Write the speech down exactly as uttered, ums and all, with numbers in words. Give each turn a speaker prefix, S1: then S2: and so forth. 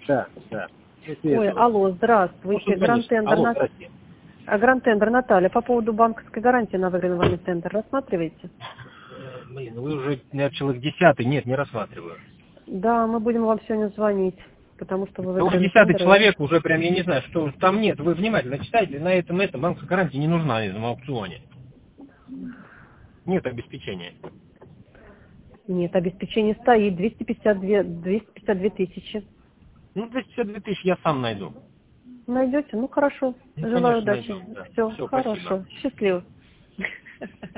S1: Да, да. Если
S2: Ой,
S1: этого.
S2: алло, здравствуйте. Гранд-тендер,
S1: Алло,
S2: на...
S1: здрасте.
S2: а, Гранд-тендер Наталья. По поводу банковской гарантии на выигранный тендер рассматриваете?
S1: Блин, вы уже, наверное, человек десятый. Нет, не рассматриваю.
S2: Да, мы будем вам сегодня звонить, потому что вы
S1: Это уже
S2: выиграли
S1: десятый
S2: тендер.
S1: человек, уже прям, я не знаю, что там нет. Вы внимательно читайте, на этом, этом банковская гарантия не нужна на этом аукционе. Нет обеспечения.
S2: Нет, обеспечение стоит. двести пятьдесят две, двести пятьдесят две тысячи.
S1: Ну, двести пятьдесят две тысячи я сам найду.
S2: Найдете? Ну, хорошо.
S1: Ну,
S2: Желаю
S1: конечно,
S2: удачи.
S1: найду, да.
S2: Все,
S1: Все, спасибо.
S2: хорошо. Счастливо.